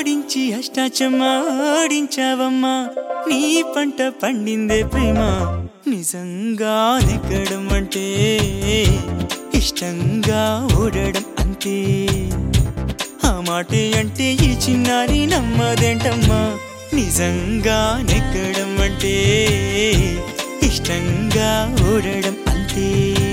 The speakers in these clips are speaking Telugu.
ఆడించి అష్టాచమ్మా ఆడించావమ్మా నీ పంట పండిందే ప్రేమ నిజంగా నెగ్గడం అంటే ఇష్టంగా ఓడడం అంతే ఆ మాటే అంటే ఈ చిన్నారి నమ్మదేంటమ్మా నిజంగా నెగ్గడం అంటే ఇష్టంగా ఓడడం అంతే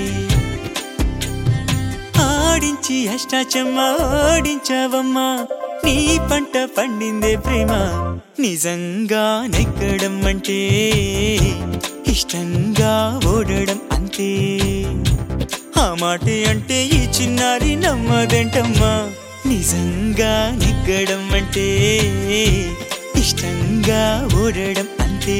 ఆడించి అష్టాచమ్మా ఆడించావమ్మా నీ పంట పండిందే ప్రేమ నిజంగా నెగ్గడం అంటే ఇష్టంగా ఓడడం అంతే ఆ మాటే అంటే ఈ చిన్నారి నమ్మదేంటమ్మా నిజంగా నెగ్గడం అంటే ఇష్టంగా ఓడడం అంతే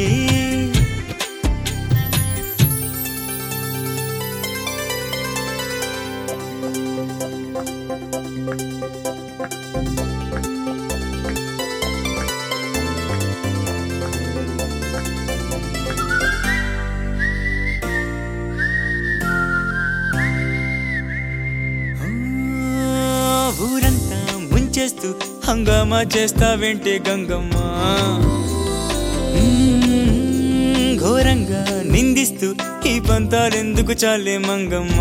ఊరంతా ముంచేస్తూ హంగామా చేస్తావేంటే గంగమ్మ ఘోరంగా నిందిస్తూ ఈ పంతాలెందుకు చాలే మంగమ్మ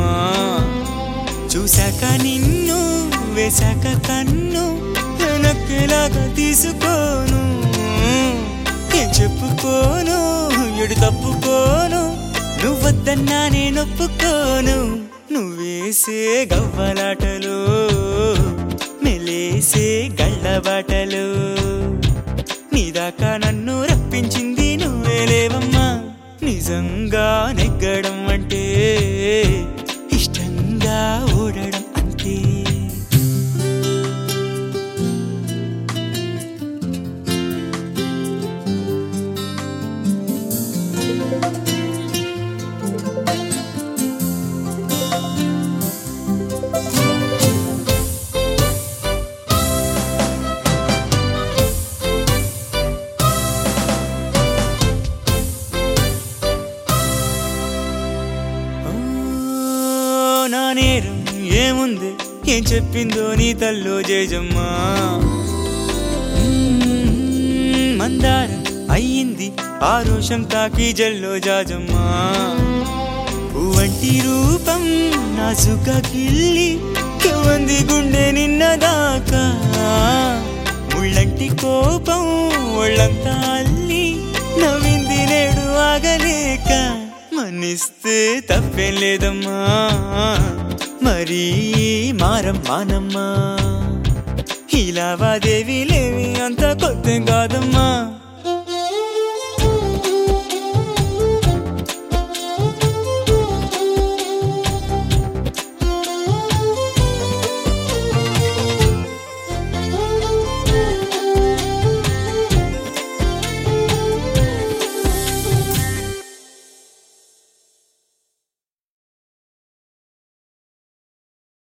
చూశాక నిన్ను వేశాక కన్ను నక్కేలాగా తీసుకోను ఏం చెప్పుకోను ఎడు తప్పుకోను నువ్వద్దన్నా నేనొప్పుకోను నువ్వేసే గవ్వలాటలు మెలేసే గళ్ళబాటలు నీదాకా నన్ను రప్పించింది నువ్వేలేవమ్మా నిజంగా నెగ్గడం అంటే ఇష్టంగా ఓడడం అంతే నా నేరం ఏముంది ఏం చెప్పిందో నీ తల్లో జేజమ్మా మందారం అయ్యింది ఆ రోషం తాకి జల్లో జాజమ్మా పువ్వంటి రూపం నాసుగా కిల్లి కవంది గుండె నిన్నదాకా ముళ్ళంటి కోపం ఒళ్ళంతా అల్లి నవ్వింది నేడు ఆగలేక మన్నిస్తే తప్పేం లేదమ్మా మరీ మానమ్మా ఈ లావాదేవీలేవి అంత కొత్త కాదమ్మా